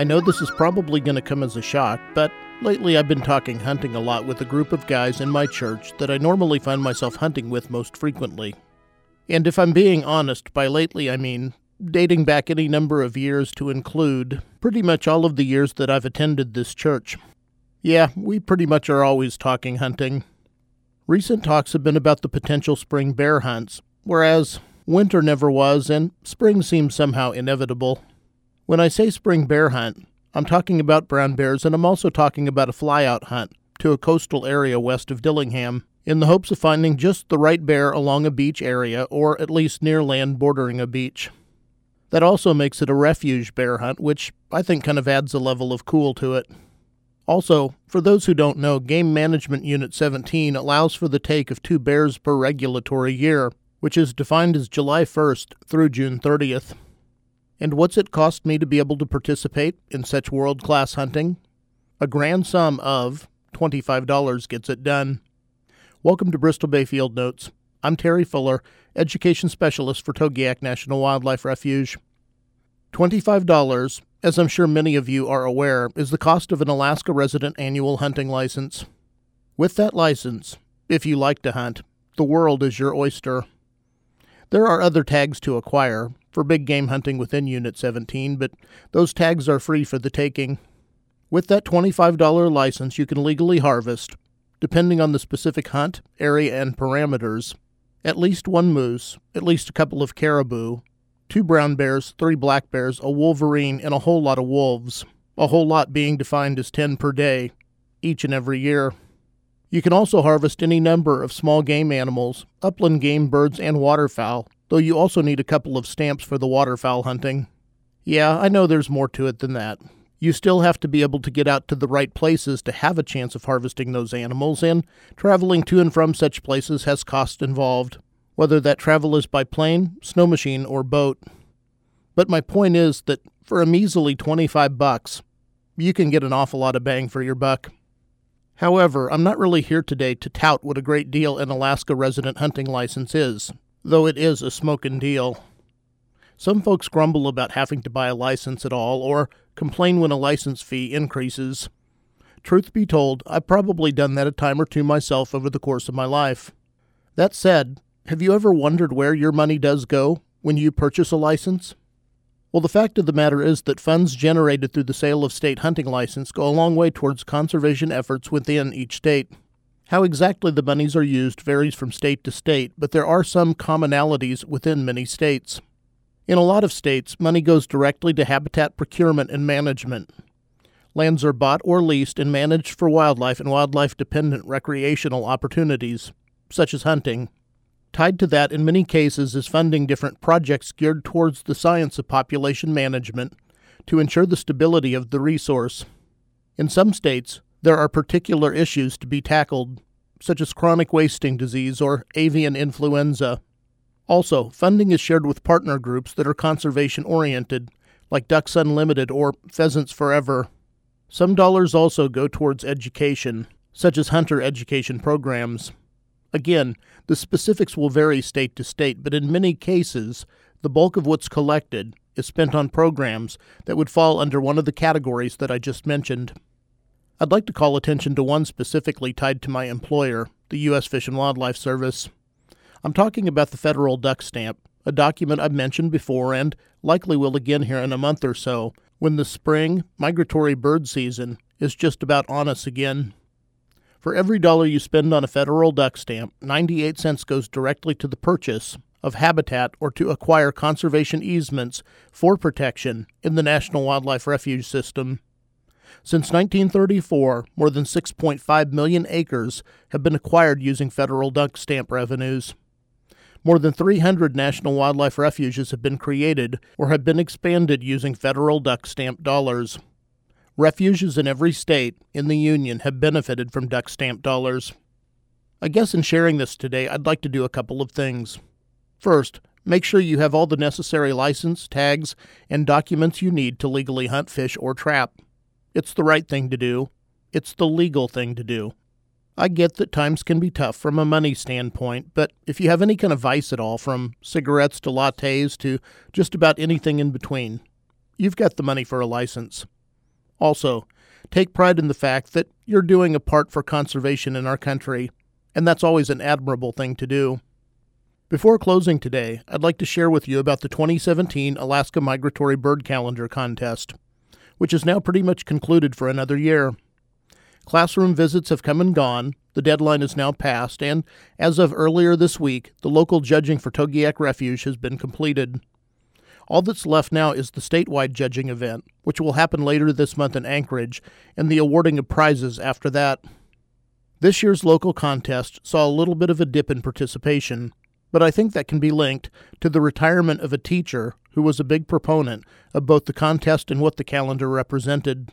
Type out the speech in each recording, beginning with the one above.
know this is probably going to come as a shock, but lately I've been talking hunting a lot with a group of guys in my church that I normally find myself hunting with most frequently. And if I'm being honest, by lately I mean dating back any number of years to include pretty much all of the years that I've attended this church. Yeah, we pretty much are always talking hunting. Recent talks have been about the potential spring bear hunts, whereas winter never was and spring seems somehow inevitable. When I say spring bear hunt, I'm talking about brown bears, and I'm also talking about a fly-out hunt to a coastal area west of Dillingham, in the hopes of finding just the right bear along a beach area, or at least near land bordering a beach. That also makes it a refuge bear hunt, which I think kind of adds a level of cool to it. Also, for those who don't know, Game Management Unit 17 allows for the take of 2 bears per regulatory year, which is defined as July 1st through June 30th. And what's it cost me to be able to participate in such world-class hunting? A grand sum of $25 gets it done. Welcome to Bristol Bay Field Notes. I'm Terry Fuller, Education Specialist for Togiak National Wildlife Refuge. $25, as I'm sure many of you are aware, is the cost of an Alaska resident annual hunting license. With that license, if you like to hunt, the world is your oyster. There are other tags to acquire for big game hunting within Unit 17, but those tags are free for the taking. With that $25 license, you can legally harvest, depending on the specific hunt, area, and parameters, at least 1 moose, at least a couple of caribou, 2 brown bears, 3 black bears, a wolverine, and a whole lot of wolves, a whole lot being defined as 10 per day, each and every year. You can also harvest any number of small game animals, upland game, birds, and waterfowl, though you also need a couple of stamps for the waterfowl hunting. Yeah, I know there's more to it than that. You still have to be able to get out to the right places to have a chance of harvesting those animals, and traveling to and from such places has cost involved, whether that travel is by plane, snow machine, or boat. But my point is that for a measly $25, you can get an awful lot of bang for your buck. However, I'm not really here today to tout what a great deal an Alaska resident hunting license is, though it is a smokin' deal. Some folks grumble about having to buy a license at all, or complain when a license fee increases. Truth be told, I've probably done that a time or two myself over the course of my life. That said, have you ever wondered where your money does go when you purchase a license? Well, the fact of the matter is that funds generated through the sale of state hunting license go a long way towards conservation efforts within each state. How exactly the monies are used varies from state to state, but there are some commonalities within many states. In a lot of states, money goes directly to habitat procurement and management. Lands are bought or leased and managed for wildlife and wildlife-dependent recreational opportunities, such as hunting. Tied to that, in many cases, is funding different projects geared towards the science of population management to ensure the stability of the resource. In some states, there are particular issues to be tackled, such as chronic wasting disease or avian influenza. Also, funding is shared with partner groups that are conservation-oriented, like Ducks Unlimited or Pheasants Forever. Some dollars also go towards education, such as hunter education programs. Again, the specifics will vary state to state, but in many cases, the bulk of what's collected is spent on programs that would fall under one of the categories that I just mentioned. I'd like to call attention to one specifically tied to my employer, the U.S. Fish and Wildlife Service. I'm talking about the Federal Duck Stamp, a document I've mentioned before and likely will again here in a month or so, when the spring migratory bird season is just about on us again. For every dollar you spend on a federal duck stamp, 98 cents goes directly to the purchase of habitat or to acquire conservation easements for protection in the National Wildlife Refuge System. Since 1934, more than 6.5 million acres have been acquired using federal duck stamp revenues. More than 300 national wildlife refuges have been created or have been expanded using federal duck stamp dollars. Refuges in every state in the Union have benefited from duck stamp dollars. I guess in sharing this today, I'd like to do a couple of things. First, make sure you have all the necessary license, tags, and documents you need to legally hunt, fish, or trap. It's the right thing to do. It's the legal thing to do. I get that times can be tough from a money standpoint, but if you have any kind of vice at all, from cigarettes to lattes to just about anything in between, you've got the money for a license. Also, take pride in the fact that you're doing a part for conservation in our country, and that's always an admirable thing to do. Before closing today, I'd like to share with you about the 2017 Alaska Migratory Bird Calendar Contest, which is now pretty much concluded for another year. Classroom visits have come and gone, the deadline is now passed, and as of earlier this week, the local judging for Togiak Refuge has been completed. All that's left now is the statewide judging event, which will happen later this month in Anchorage, and the awarding of prizes after that. This year's local contest saw a little bit of a dip in participation, but I think that can be linked to the retirement of a teacher who was a big proponent of both the contest and what the calendar represented.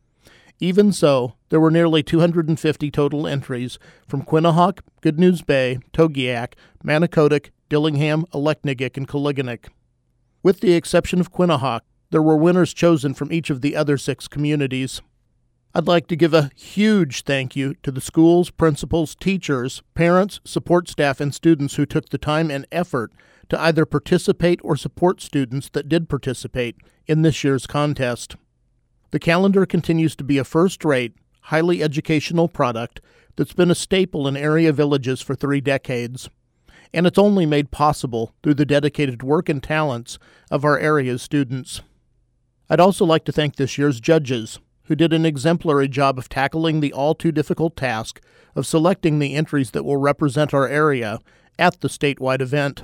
Even so, there were nearly 250 total entries from Quinnahock, Good News Bay, Togiak, Manicodic, Dillingham, Aleknagik, and Koliginek. With the exception of Quinnahock, there were winners chosen from each of the other 6 communities. I'd like to give a huge thank you to the schools, principals, teachers, parents, support staff, and students who took the time and effort to either participate or support students that did participate in this year's contest. The calendar continues to be a first-rate, highly educational product that's been a staple in area villages for 3 decades, and it's only made possible through the dedicated work and talents of our area's students. I'd also like to thank this year's judges, who did an exemplary job of tackling the all-too-difficult task of selecting the entries that will represent our area at the statewide event.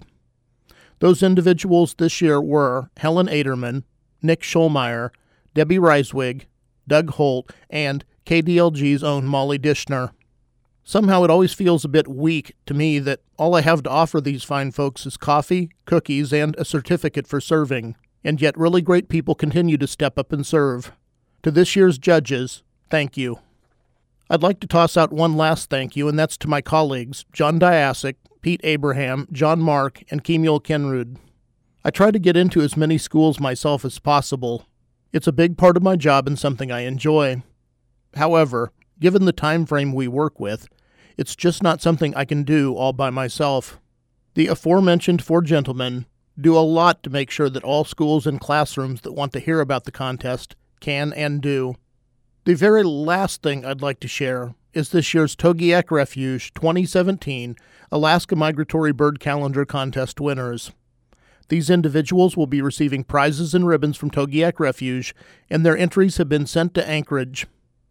Those individuals this year were Helen Aderman, Nick Schulmeyer, Debbie Reiswig, Doug Holt, and KDLG's own Molly Dishner. Somehow it always feels a bit weak to me that all I have to offer these fine folks is coffee, cookies, and a certificate for serving, and yet really great people continue to step up and serve. To this year's judges, thank you. I'd like to toss out one last thank you, and that's to my colleagues, John Diasic, Pete Abraham, John Mark, and Kemuel Kenrud. I try to get into as many schools myself as possible. It's a big part of my job and something I enjoy. However, given the time frame we work with, it's just not something I can do all by myself. The aforementioned 4 gentlemen do a lot to make sure that all schools and classrooms that want to hear about the contest can and do. The very last thing I'd like to share is this year's Togiak Refuge 2017 Alaska Migratory Bird Calendar Contest winners. These individuals will be receiving prizes and ribbons from Togiak Refuge, and their entries have been sent to Anchorage.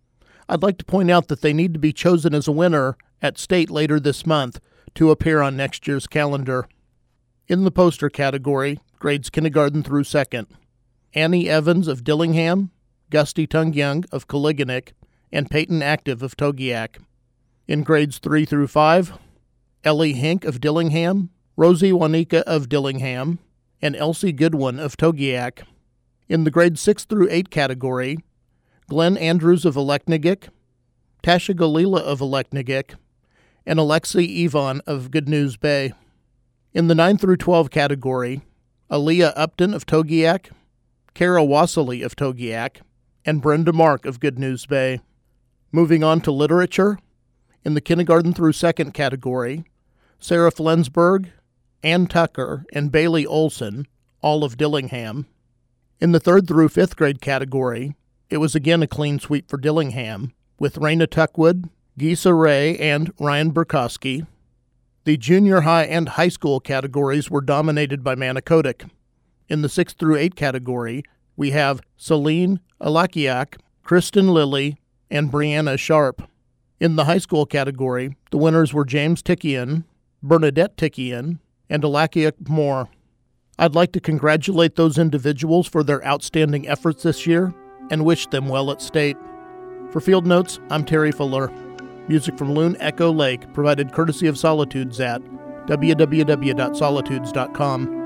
I'd like to point out that they need to be chosen as a winner at state later this month to appear on next year's calendar. In the poster category, grades kindergarten through 2nd, Annie Evans of Dillingham, Gusty Tungyung of Koliginek, and Peyton Active of Togiak. In grades 3 through 5, Ellie Hink of Dillingham, Rosie Wanika of Dillingham, and Elsie Goodwin of Togiak. In the grades 6 through 8 category, Glenn Andrews of Aleknagik, Tasha Galila of Aleknagik, and Alexei Ivan of Good News Bay. In the 9 through 12 category, Aaliyah Upton of Togiak, Kara Wassily of Togiak, and Brenda Mark of Good News Bay. Moving on to literature, in the kindergarten through 2nd category, Sarah Flensburg, Ann Tucker, and Bailey Olson, all of Dillingham. In the 3rd through 5th grade category, it was again a clean sweep for Dillingham, with Raina Tuckwood, Gisa Ray, and Ryan Burkowski. The junior high and high school categories were dominated by Manicodic. In the 6th through 8 category, we have Celine Alakiak, Kristen Lilly, and Brianna Sharp. In the high school category, the winners were James Tickian, Bernadette Tickian, and Alakiak Moore. I'd like to congratulate those individuals for their outstanding efforts this year and wish them well at state. For Field Notes, I'm Terry Fuller. Music from Loon Echo Lake provided courtesy of Solitudes at www.solitudes.com.